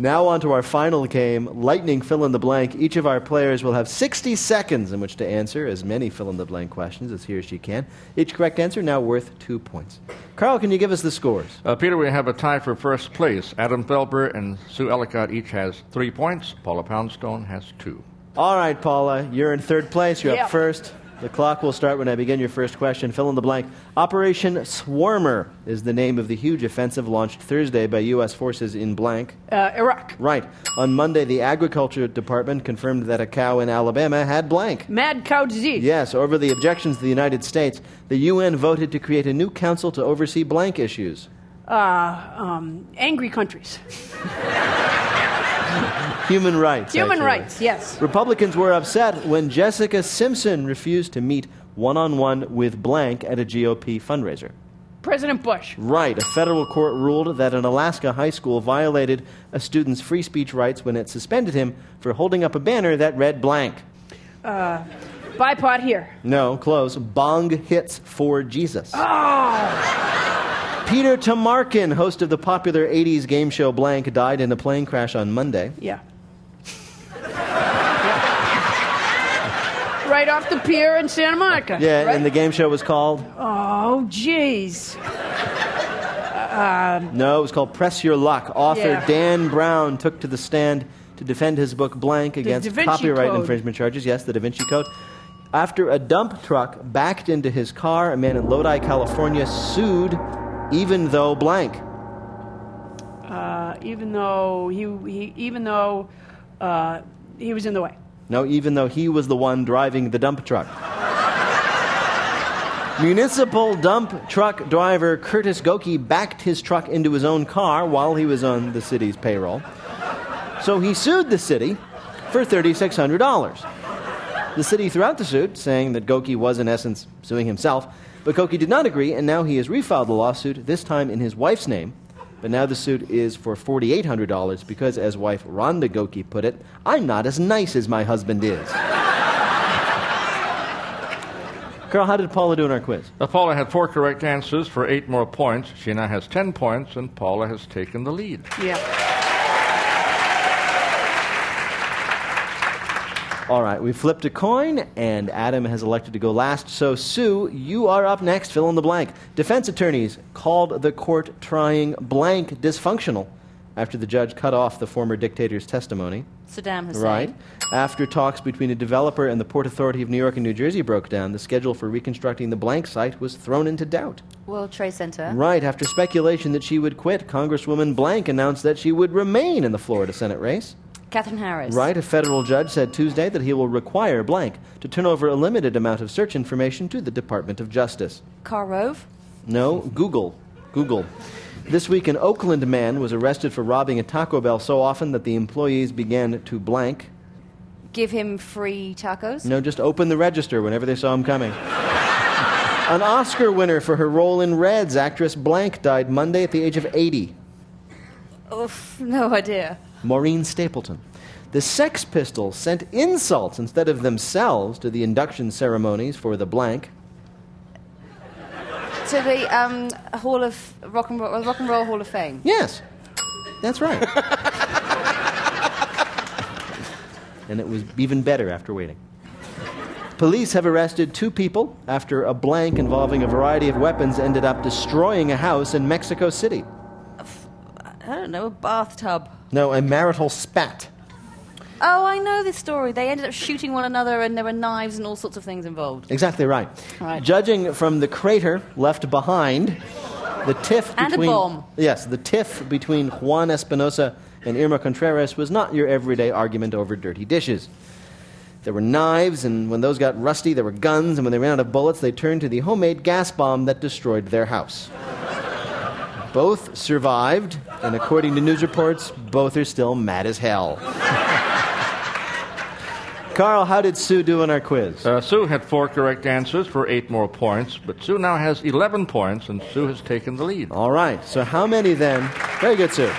Now on to our final game, Lightning Fill-in-the-Blank. Each of our players will have 60 seconds in which to answer as many fill-in-the-blank questions as he or she can. Each correct answer now worth 2 points. Carl, can you give us the scores? Peter, we have a tie for first place. Adam Felber and Sue Ellicott each has 3 points. Paula Poundstone has 2. All right, Paula, you're in third place. You're up first. The clock will start when I begin your first question. Fill in the blank. Operation Swarmer is the name of the huge offensive launched Thursday by U.S. forces in blank. Iraq. Right. On Monday, the Agriculture Department confirmed that a cow in Alabama had blank. Mad cow disease. Yes, over the objections of the United States, the UN voted to create a new council to oversee blank issues. Angry countries. Human rights. Human actually. rights, yes. Republicans were upset when Jessica Simpson refused to meet one-on-one with blank at a GOP fundraiser. President Bush. Right. A federal court ruled that an Alaska high school violated a student's free speech rights when it suspended him for holding up a banner that read blank. Bipod here. No, close. Bong hits for Jesus. Oh! Peter Tamarkin, host of the popular 80s game show Blank, died in a plane crash on Monday. Yeah. Right off the pier in Santa Monica. Yeah, right? and the game show was called? Oh, jeez. No, it was called Press Your Luck. Author Yeah. Dan Brown took to the stand to defend his book Blank against Da Vinci copyright Code. infringement charges. Yes, the Da Vinci Code. After a dump truck backed into his car, a man in Lodi, California sued even though blank. Even though he was in the way. No, even though he was the one driving the dump truck. Municipal dump truck driver Curtis Goki backed his truck into his own car while he was on the city's payroll. So he sued the city for $3,600. The city threw out the suit, saying that Goki was, in essence, suing himself. But Goki did not agree, and now he has refiled the lawsuit, this time in his wife's name. But now the suit is for $4,800 because, as wife Rhonda Goki put it, I'm not as nice as my husband is. Carl, how did Paula do in our quiz? Paula had 4 correct answers for 8 more points. She now has 10 points, and Paula has taken the lead. Yeah. All right, we flipped a coin, and Adam has elected to go last. So, Sue, you are up next. Fill in the blank. Defense attorneys called the court trying blank dysfunctional after the judge cut off the former dictator's testimony. Saddam Hussein. Right. After talks between a developer and the Port Authority of New York and New Jersey broke down, the schedule for reconstructing the blank site was thrown into doubt. World Trade Center. Right. After speculation that she would quit, Congresswoman Blank announced that she would remain in the Florida Senate race. Catherine Harris. Right. A federal judge said Tuesday that he will require Blank to turn over a limited amount of search information to the Department of Justice. Karl Rove. No, Google. This week, an Oakland man was arrested for robbing a Taco Bell so often that the employees began to blank. Give him free tacos. No, just open the register whenever they saw him coming. An Oscar winner for her role in Reds, actress Blank, died Monday at the age of 80. Oof, no idea. Maureen Stapleton. The Sex Pistols sent insults instead of themselves to the induction ceremonies for the blank. To the Hall of Rock and Roll Hall of Fame. Yes, that's right. And it was even better after waiting. Police have arrested 2 people after a blank involving a variety of weapons ended up destroying a house in Mexico City. I don't know, a bathtub. No, a marital spat. Oh, I know this story. They ended up shooting one another and there were knives and all sorts of things involved. Exactly right. Right. Judging from the crater left behind, the tiff And a between... bomb. Yes, the tiff between Juan Espinosa and Irma Contreras was not your everyday argument over dirty dishes. There were knives, and when those got rusty, there were guns, and when they ran out of bullets, they turned to the homemade gas bomb that destroyed their house. Both survived, and according to news reports, both are still mad as hell. Carl, how did Sue do in our quiz? Sue had 4 correct answers for 8 more points, but Sue now has 11 points, and Sue has taken the lead. All right, so how many then... Very good, Sue.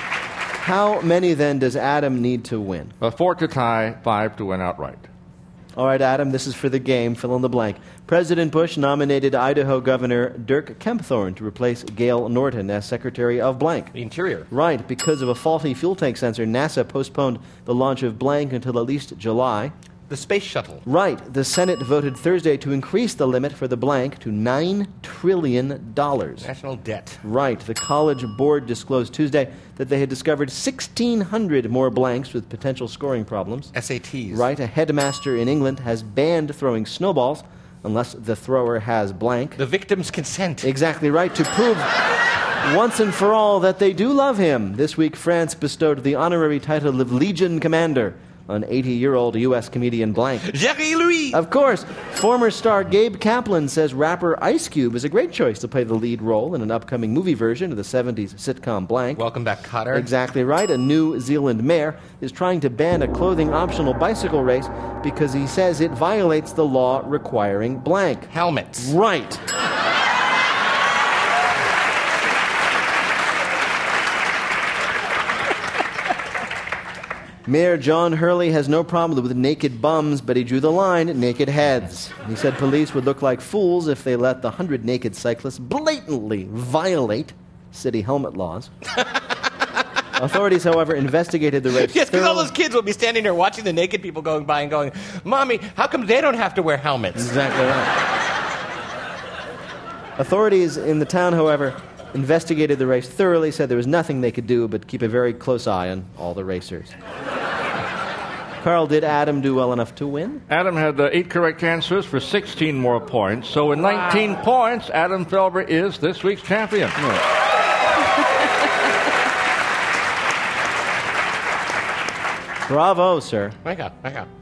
How many then does Adam need to win? 4 to tie, 5 to win outright. All right, Adam, this is for the game. Fill in the blank. President Bush nominated Idaho Governor Dirk Kempthorne to replace Gail Norton as Secretary of blank. The Interior. Right. Because of a faulty fuel tank sensor, NASA postponed the launch of blank until at least July. The Space Shuttle. Right. The Senate voted Thursday to increase the limit for the blank to $9 trillion. National debt. Right. The College Board disclosed Tuesday that they had discovered 1,600 more blanks with potential scoring problems. SATs. Right. A headmaster in England has banned throwing snowballs unless the thrower has blank. The victim's consent. Exactly right. To prove once and for all that they do love him, this week France bestowed the honorary title of Legion Commander on 80-year-old U.S. comedian blank. Jerry Louis. Of course, former star Gabe Kaplan says rapper Ice Cube is a great choice to play the lead role in an upcoming movie version of the 70s sitcom blank. Welcome back, Cotter. Exactly right. A New Zealand mayor is trying to ban a clothing-optional bicycle race because he says it violates the law requiring blank. Helmets. Right. Mayor John Hurley has no problem with naked bums, but he drew the line at naked heads. He said police would look like fools if they let the 100 naked cyclists blatantly violate city helmet laws. Authorities, however, investigated the race. Yes, because all those kids will be standing there watching the naked people going by and going, Mommy, how come they don't have to wear helmets? Exactly right. Authorities in the town, however, investigated the race thoroughly, said there was nothing they could do but keep a very close eye on all the racers. Carl, did Adam do well enough to win? Adam had 8 correct answers for 16 more points. So with 19 points, Adam Felber is this week's champion. Bravo, sir. Wake up.